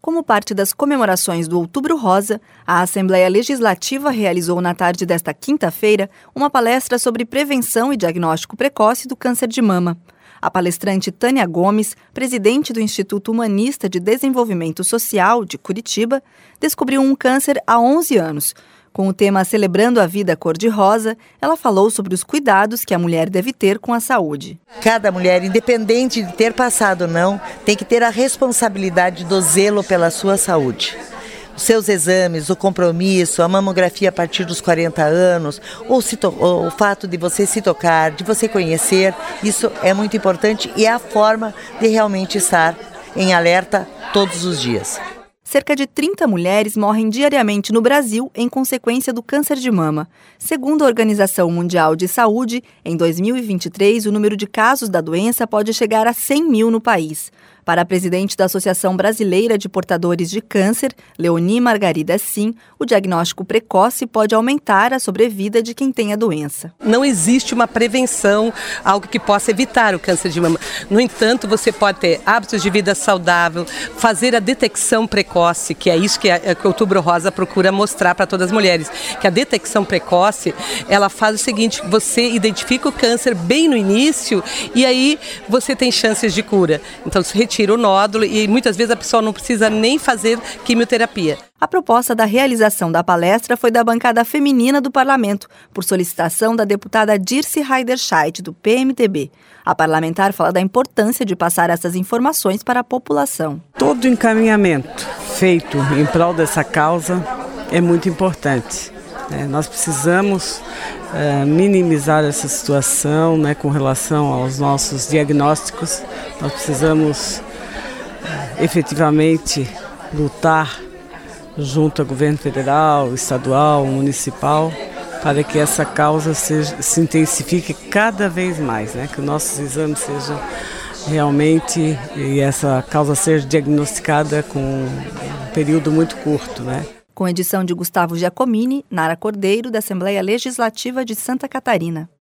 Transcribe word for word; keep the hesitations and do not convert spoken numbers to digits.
Como parte das comemorações do Outubro Rosa, a Assembleia Legislativa realizou na tarde desta quinta-feira uma palestra sobre prevenção e diagnóstico precoce do câncer de mama. A palestrante Tânia Gomes, presidente do Instituto Humanista de Desenvolvimento Social de Curitiba, descobriu um câncer há onze anos. Com o tema Celebrando a Vida Cor-de-Rosa, ela falou sobre os cuidados que a mulher deve ter com a saúde. Cada mulher, independente de ter passado ou não, tem que ter a responsabilidade do zelo pela sua saúde. Os seus exames, o compromisso, a mamografia a partir dos quarenta anos, ou se to- ou o fato de você se tocar, de você conhecer, isso é muito importante e é a forma de realmente estar em alerta todos os dias. Cerca de trinta mulheres morrem diariamente no Brasil em consequência do câncer de mama. Segundo a Organização Mundial de Saúde, em dois mil e vinte e três, o número de casos da doença pode chegar a cem mil no país. Para a presidente da Associação Brasileira de Portadores de Câncer, Leoni Margarida Sim, o diagnóstico precoce pode aumentar a sobrevida de quem tem a doença. Não existe uma prevenção, algo que possa evitar o câncer de mama. No entanto, você pode ter hábitos de vida saudável, fazer a detecção precoce, que é isso que, a, que o Outubro Rosa procura mostrar para todas as mulheres, que a detecção precoce, ela faz o seguinte, você identifica o câncer bem no início e aí você tem chances de cura. Então, se retira o nódulo e muitas vezes a pessoa não precisa nem fazer quimioterapia. A proposta da realização da palestra foi da bancada feminina do parlamento, por solicitação da deputada Dirce Heiderscheid, do P M D B. A parlamentar fala da importância de passar essas informações para a população. Todo encaminhamento feito em prol dessa causa é muito importante. É, nós precisamos é, minimizar essa situação, né, com relação aos nossos diagnósticos. Nós precisamos é, efetivamente lutar junto ao governo federal, estadual, municipal, para que essa causa seja, se intensifique cada vez mais, né, que os nossos exames sejam realmente, e essa causa seja diagnosticada com um período muito curto, né. Com edição de Gustavo Giacomini, Nara Cordeiro, da Assembleia Legislativa de Santa Catarina.